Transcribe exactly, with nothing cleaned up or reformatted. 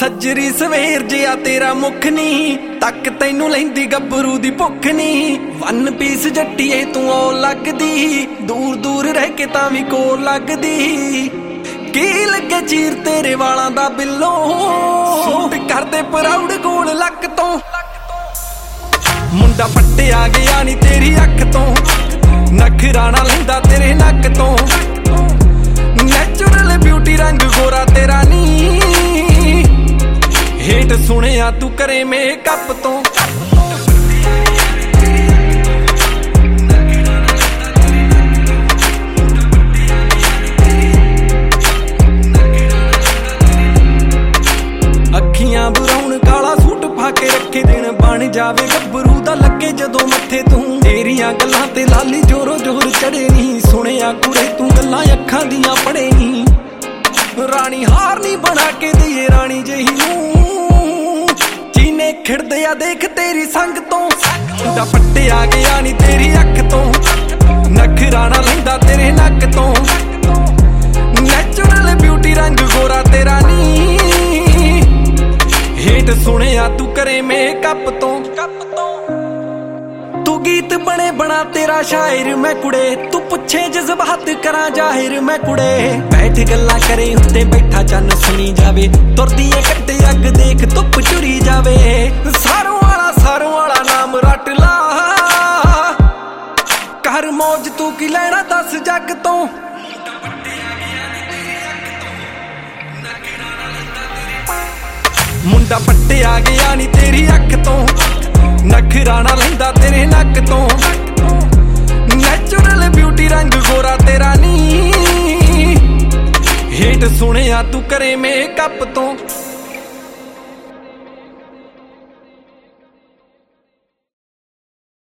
सजरी सवेर जिया तेरा मुख नी तक तैनू लैंदी गब्बरू दी भुख नी वन पीस जट्टीए तू ओ लगदी दूर दूर रह के तां वी कोल लगदी की लगे चीर तेरे वालां दा बिल्लो सूट करदे प्राउड गोल लक तो मुंडा पट्टे आ गया नी तेरी अख तो नखरा ना लैंदा तेरे नक तो नैचुरल ब्यूटी रंग गोरा तेरा नी हेट सुनिया तू करे मेकअप तो अखियां बुराउन काला सूट फाके रखे दिन बन जावे गब्बरू दा लगे जदों मथे तू तेरियां गल्लां ते लाली जोरो जोर चढ़े नी सुनिया कुड़े तू गल्लां अखां दियां पढ़े नी रानी हार नी बना के दिए रानी जही नूं चीने खिड़दे आ देख तेरी संग तो मुंडा पट्टे आ गया नी तेरी अख तो नखरा ना लैंदा तेरे नक तो नैचुरल ब्यूटी रंग गोरा तेरा नी हेट सुनिया तू करे मेकअप तो तू गीत बने बना तेरा शायर मैं कुड़े तू पुछे जज्बात करा जाहिर मैं कुड़े बैठ गल्ला करे उत्ते बैठा चन सुनी जावे तुरदी कट्टे अग देख धुप चुरी जावे सारों वाला सारों वाला नाम रट ला कर मौज तू की लेना दस जग तो मुंडा पट्टे आ गया नी तेरी अख तो नखरा ना लैंदा तेरे नक तो नैचुरल ब्यूटी रंग गोरा तेरा नी हेट सुनिया तू करे मेकअप तो।